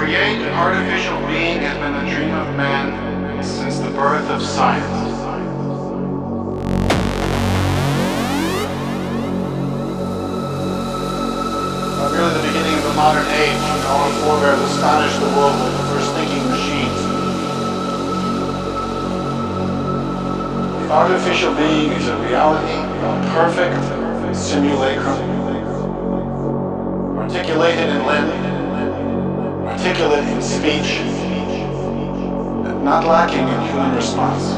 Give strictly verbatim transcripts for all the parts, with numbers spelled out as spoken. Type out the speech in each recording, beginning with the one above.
create an artificial being has been the dream of man since the birth of science. From nearly the beginning of the modern age, our forebears astonished the world with the first thinking machines. The artificial being is a reality, a perfect simulacrum, articulated in limb, articulate in speech, and not lacking in human response.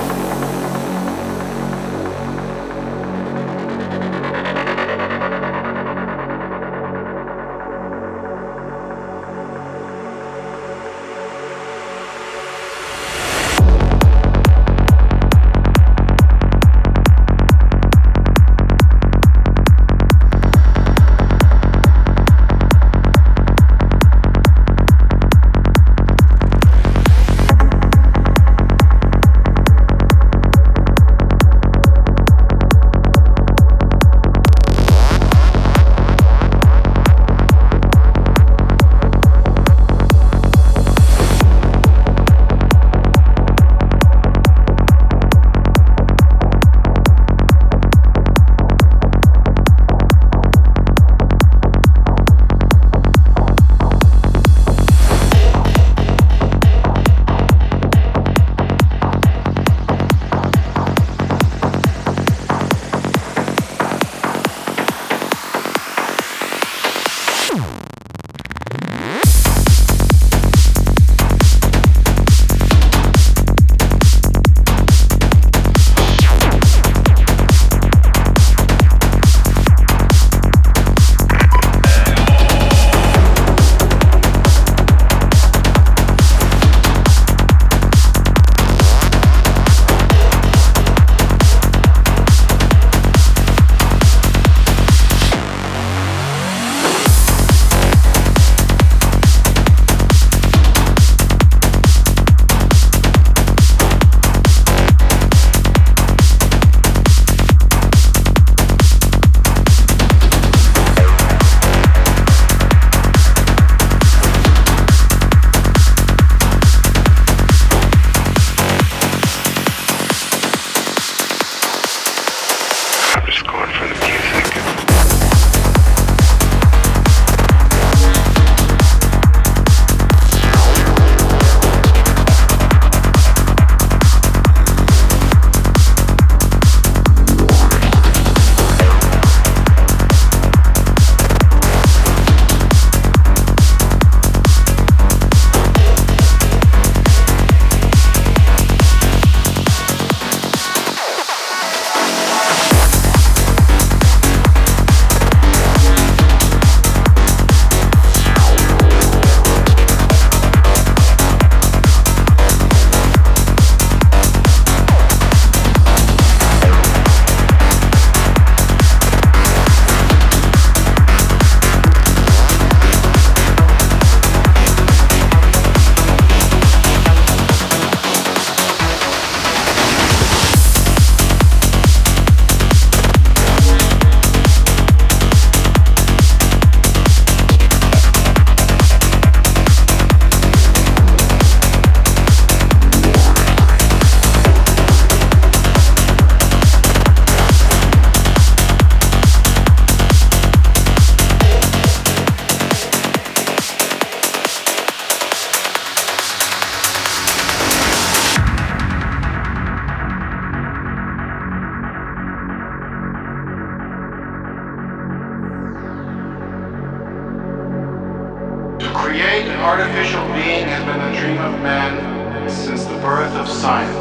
Create an artificial being has been the dream of man since the birth of science.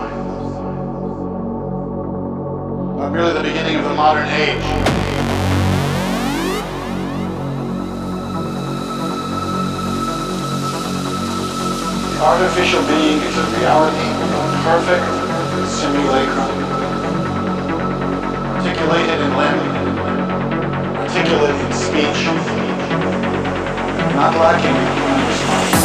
Not merely the beginning of the modern age. The artificial being is a reality, a perfect simulacrum, articulated in limb, articulate in speech, not lacking in human response.